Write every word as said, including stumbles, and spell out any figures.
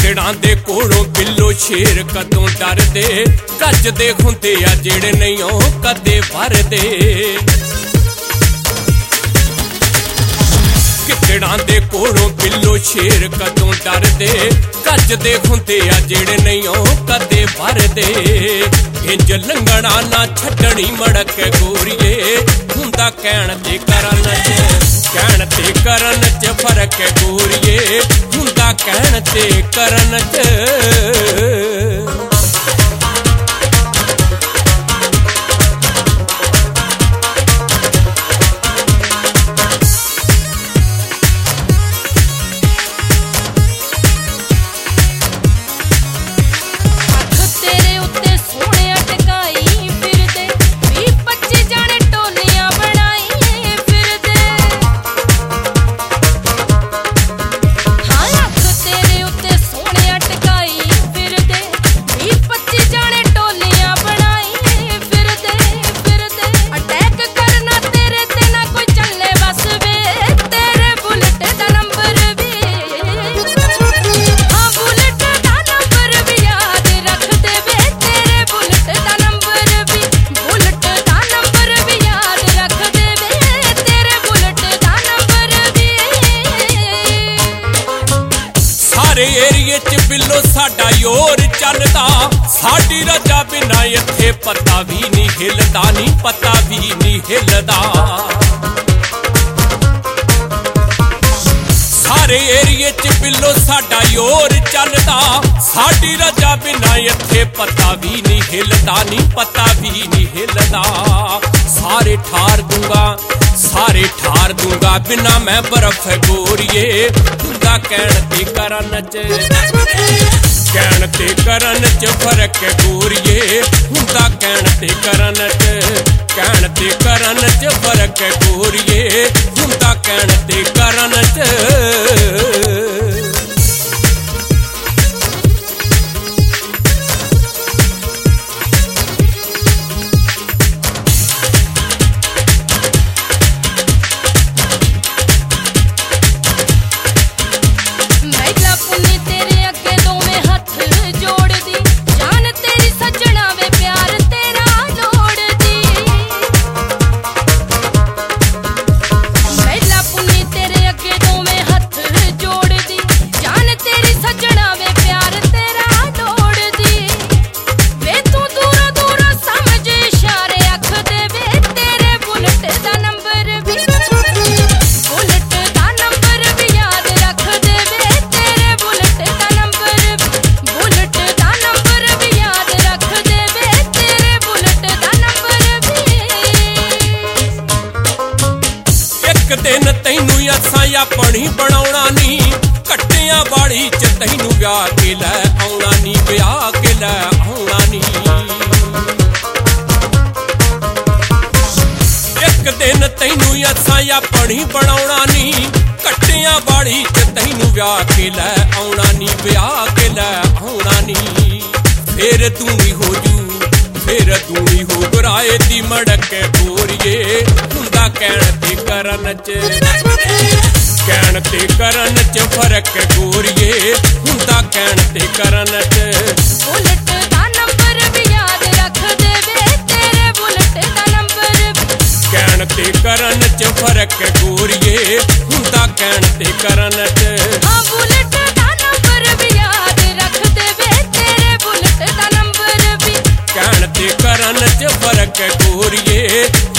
गिद्दड़ां दे कोलों बिल्लो शेर कदों डरदे, गजदे हुंदे आ जेड़े नहीं ओ कदे वरदे। गिद्दड़ां दे कोलों बिल्लो शेर कदों डरदे, गजदे हुंदे आ जेड़े नहीं ओ कदे वरदे। इंज लंघना ना छड्डणी मड़क गोरीए, हुंदा कहण ते करन च कहण ते करन च फर्क गोरीए, हुंदा कहण ते करन च। सारे एरिए च बिल्लो साडा योर चलदा, साडी रजा बिना इत्थे पता भी नहीं हिलदा, नी पता भी नहीं हिलदा। सारे एरिए च बिल्लो साडा योर चलदा, साडी रजा बिना इत्थे पता भी नहीं हिलदा, नी पता भी नहीं हिलदा। सारे ठार दूंगा सारे ठार दूंगा बिना मैं बर्फ गोरीए, हुंदा कहण ते करन च कहण ते करन च फर्क गोरीए, हुंदा कहण ते करन च कहण ते करन च फर्क गोरीए, हुंदा कहण ते करन च। दिन तैनू असां अपनी बनाउणा नी, कट्टियां बाड़ी च तैनू ब्याह के लै आउणा नी, ब्याह के लै आउणा नी। एक दिन तैनू असां अपनी बनाउणा नी, कट्टियां बाड़ी च तैनू ब्याह के लै आउणा नी, ब्याह के लै आउणा नी। फिर तू ही हो जू फिर तू ही हो गुराए दी मड़क गोरीए, हुंदा कहण ते करन च कहण ते करन च फर्क गोरीए, हुंदा कहण ते करन च। बुलेट दा नंबर भी याद रख दे वे, तेरे बुलेट दा नंबर भी कहण ते करन च फर्क गोरीए, हुंदा कहण ते करन च। हां बुलेट दा नंबर भी याद रख दे वे, तेरे बुलेट दा नंबर भी कहण ते करन च फर्क गोरीए,